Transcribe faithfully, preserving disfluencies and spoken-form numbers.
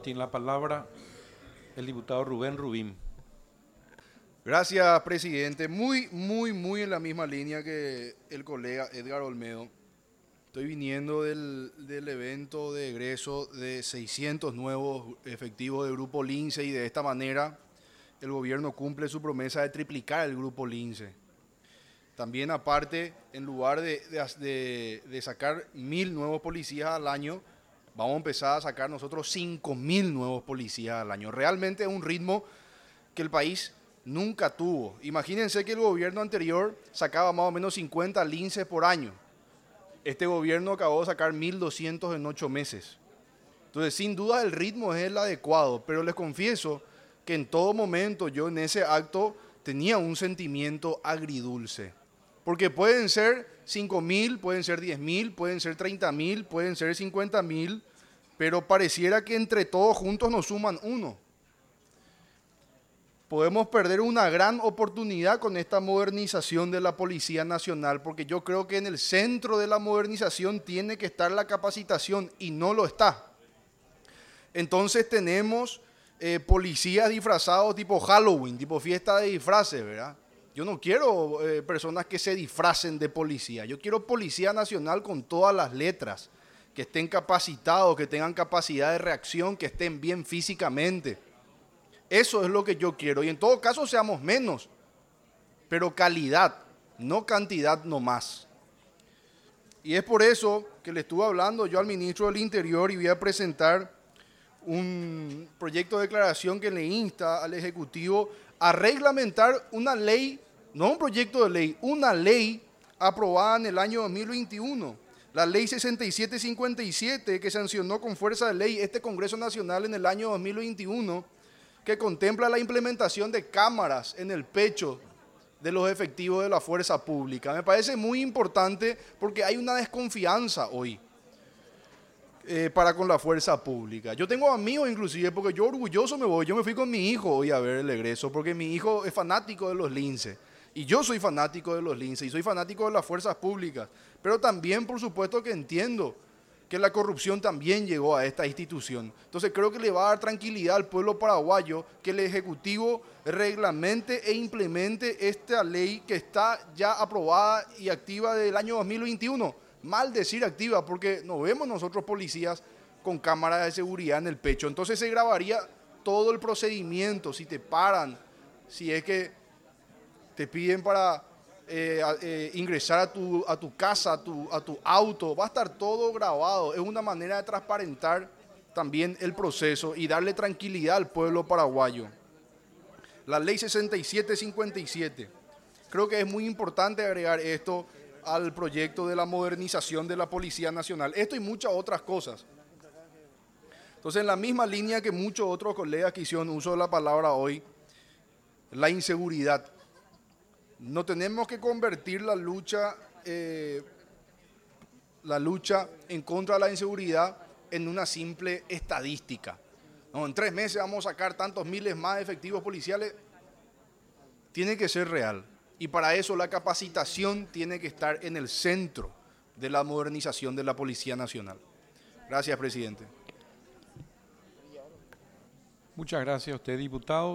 Tiene la palabra el diputado Rubén Rubín. Gracias, presidente. Muy, muy, muy en la misma línea que el colega Edgar Olmedo. Estoy viniendo del, del evento de egreso de seiscientos nuevos efectivos del Grupo Lince y de esta manera el gobierno cumple su promesa de triplicar el Grupo Lince. También aparte, en lugar de, de, de, de sacar mil nuevos policías al año, vamos a empezar a sacar nosotros cinco mil nuevos policías al año. Realmente es un ritmo que el país nunca tuvo. Imagínense que el gobierno anterior sacaba más o menos cincuenta linces por año. Este gobierno acabó de sacar mil doscientos en ocho meses. Entonces, sin duda el ritmo es el adecuado, pero les confieso que en todo momento yo en ese acto tenía un sentimiento agridulce. Porque pueden ser cinco mil, pueden ser diez mil, pueden ser treinta mil, pueden ser cincuenta mil, pero pareciera que entre todos juntos nos suman uno. Podemos perder una gran oportunidad con esta modernización de la Policía Nacional, porque yo creo que en el centro de la modernización tiene que estar la capacitación y no lo está. Entonces tenemos eh, policías disfrazados tipo Halloween, tipo fiesta de disfraces, ¿verdad? Yo no quiero eh, personas que se disfracen de policía. Yo quiero Policía Nacional con todas las letras, que estén capacitados, que tengan capacidad de reacción, que estén bien físicamente. Eso es lo que yo quiero. Y en todo caso seamos menos, pero calidad, no cantidad nomás. Y es por eso que le estuve hablando yo al ministro del Interior y voy a presentar un proyecto de declaración que le insta al Ejecutivo a reglamentar una ley, no un proyecto de ley, una ley aprobada en el año dos mil veintiuno, la ley sesenta y siete cincuenta y siete que sancionó con fuerza de ley este Congreso Nacional en el año dos mil veintiuno, que contempla la implementación de cámaras en el pecho de los efectivos de la fuerza pública. Me parece muy importante porque hay una desconfianza hoy eh, para con la fuerza pública. Yo tengo amigos inclusive, porque yo orgulloso me voy, yo me fui con mi hijo hoy a ver el egreso, porque mi hijo es fanático de los lince, y yo soy fanático de los lince, y soy fanático de las fuerzas públicas, pero también por supuesto que entiendo que la corrupción también llegó a esta institución. Entonces creo que le va a dar tranquilidad al pueblo paraguayo que el Ejecutivo reglamente e implemente esta ley que está ya aprobada y activa desde el año dos mil veintiuno. Mal decir activa, porque no vemos nosotros policías con cámaras de seguridad en el pecho. Entonces se grabaría todo el procedimiento, si te paran, si es que te piden para eh, eh, ingresar a tu, a tu casa, a tu, a tu auto, va a estar todo grabado. Es una manera de transparentar también el proceso y darle tranquilidad al pueblo paraguayo. La ley sesenta y siete cincuenta y siete. Creo que es muy importante agregar esto al proyecto de la modernización de la Policía Nacional. Esto y muchas otras cosas. Entonces, en la misma línea que muchos otros colegas que hicieron uso de la palabra hoy, la inseguridad. No tenemos que convertir la lucha, eh, la lucha en contra de la inseguridad en una simple estadística. No, en tres meses vamos a sacar tantos miles más de efectivos policiales. Tiene que ser real. Y para eso la capacitación tiene que estar en el centro de la modernización de la Policía Nacional. Gracias, presidente. Muchas gracias a usted, diputado.